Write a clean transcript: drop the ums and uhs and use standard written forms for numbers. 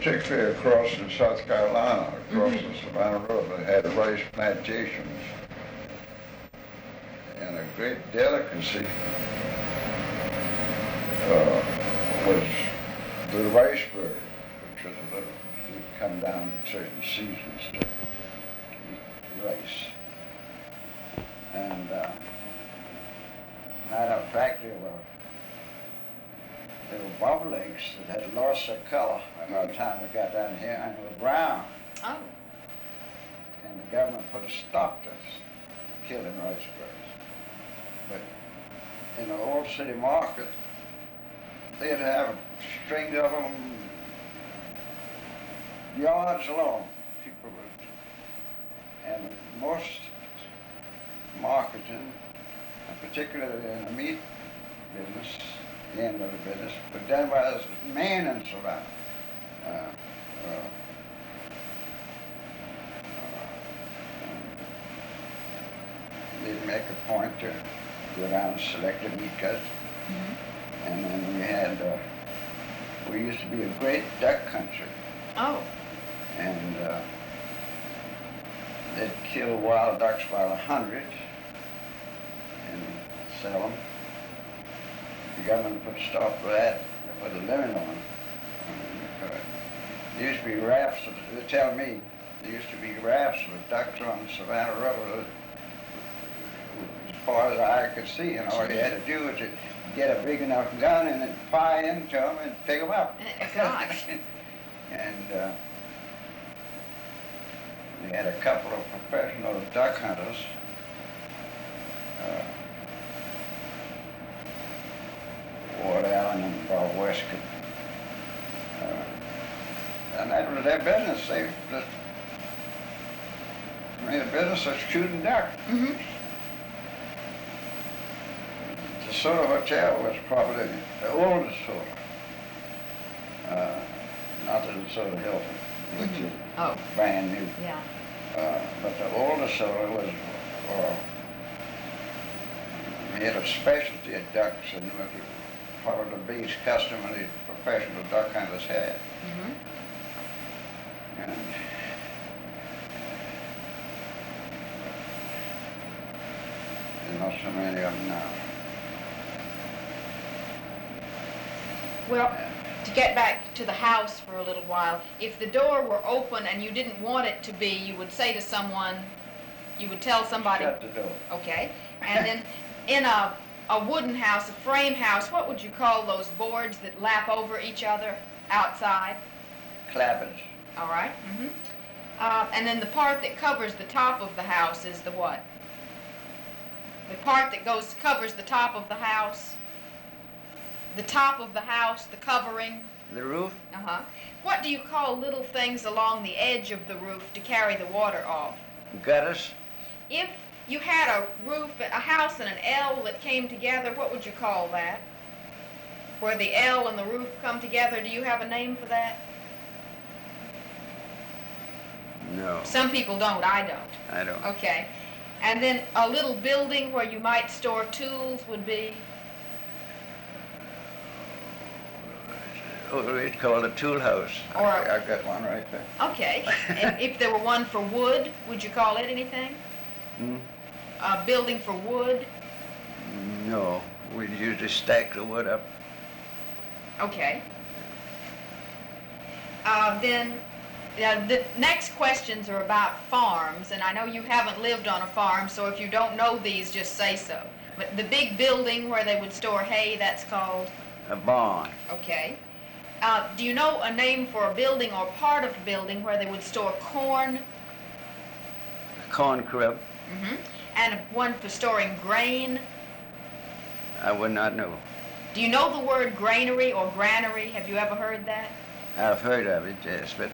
particularly across in South Carolina, across the Savannah River, they had rice plantations. And a great delicacy was the rice bird, which was a little, would come down in certain seasons to eat rice. And matter of fact, there were bobolinks that had lost their color by the time they got down here and were brown. Oh. And the government put a stop to killing rice birds. But in the old city market, they'd have strings of them yards long. People would, and most marketing, and particularly in the meat business, the end of the business, but done by this man in Savannah. They'd make a point to go down and select a meat cut. And then we used to be a great duck country. Oh. And they'd kill wild ducks by 100 and sell them. The government put a stop to that. They put a limit on them. There used to be rafts, they tell me, there used to be rafts of ducks on the Savannah River as far as I could see, and all you had to do was to get a big enough gun and then fire into them and pick them up. Gosh. And we had a couple of professional duck hunters. Ward Allen and Bob Westcott. And that was their business. They just made a business of shooting duck. The Soda Hotel was probably the oldest soda. Not the Soda Hilton, which is brand new. Yeah. But the oldest soda was made a specialty of ducks, and was part of the biggest customer the professional duck hunters had. And there's not so many of them now. Well, to get back to the house for a little while, if the door were open and you didn't want it to be, you would say to someone, you would tell somebody. Shut the door. Okay. And then in a wooden house, a frame house, what would you call those boards that lap over each other outside? Clappers. All right. And then the part that covers the top of the house is the what? The part that covers the top of the house. The top of the house, the covering. The roof? What do you call little things along the edge of the roof to carry the water off? Gutters. If you had a roof, a house and an L that came together, what would you call that? Where the L and the roof come together, do you have a name for that? No. Some people don't, I don't. I don't. Okay. And then a little building where you might store tools would be? Oh, it's called a tool house. Or I've got one right there. Okay. And if there were one for wood, would you call it anything? A building for wood? No, we usually stack the wood up. Okay. Then the next questions are about farms, and I know you haven't lived on a farm, so if you don't know these, just say so. But the big building where they would store hay, that's called? A barn. Okay. Do you know a name for a building or part of a building where they would store corn? A corn crib. And one for storing grain? I would not know. Do you know the word granary or granary? Have you ever heard that? I've heard of it, yes, but